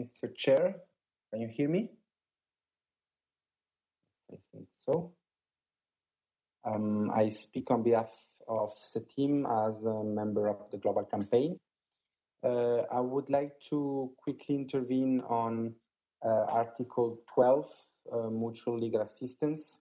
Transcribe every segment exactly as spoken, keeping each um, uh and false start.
Mister Chair, can you hear me? I think so. Um, I speak on behalf of the team as a member of the Global Campaign. Uh, I would like to quickly intervene on uh, Article twelve, uh, mutual legal assistance.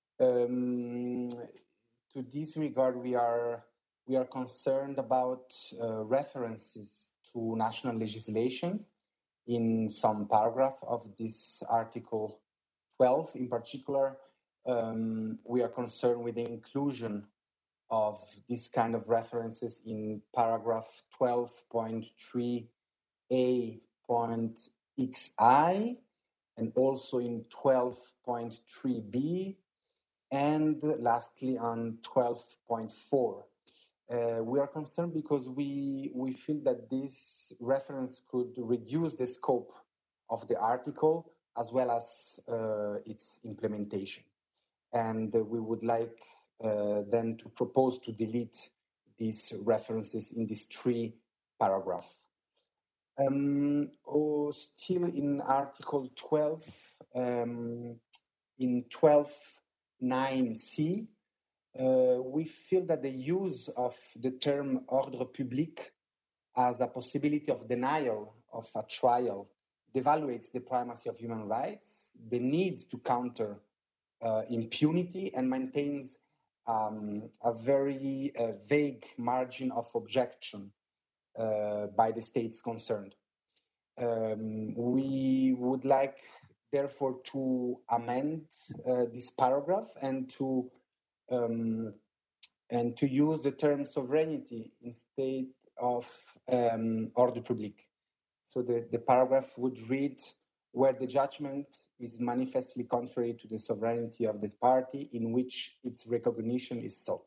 Um, to this regard, we are we are concerned about uh, references to national legislation in some paragraph of this Article twelve. In particular, um, we are concerned with the inclusion of this kind of references in paragraph twelve point three A point X I and also in twelve point three B and lastly on twelve point four. Uh, we are concerned because we, we feel that this reference could reduce the scope of the article as well as uh, its implementation. And uh, we would like uh, then to propose to delete these references in these three paragraphs. Um, oh, still in Article twelve, um, in twelve point nine C, uh, we feel that the use of the term ordre public as a possibility of denial of a trial devaluates the primacy of human rights, the need to counter uh, impunity, and maintains um, a very uh, vague margin of objection uh, by the states concerned. Um, we would like, therefore, to amend uh, this paragraph and to um, and to use the term sovereignty instead of um, ordre public. So the, the paragraph would read, where the judgment is manifestly contrary to the sovereignty of this party in which its recognition is sought.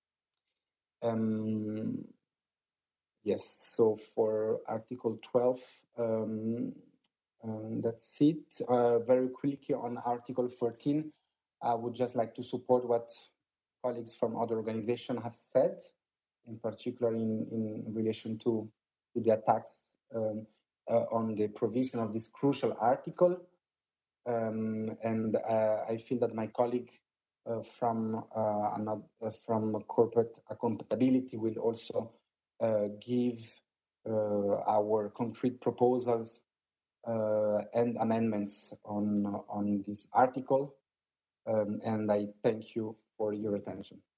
Um, yes, so for Article twelve, um, um, that's it. Uh, very quickly on Article fourteen, I would just like to support what colleagues from other organizations have said, in particular in, in relation to, to the attacks um, uh, on the provision of this crucial article. Um, and uh, I feel that my colleague uh, from uh, another, uh, from corporate accountability will also uh, give uh, our concrete proposals uh, and amendments on on this article. Um, and I thank you for your attention.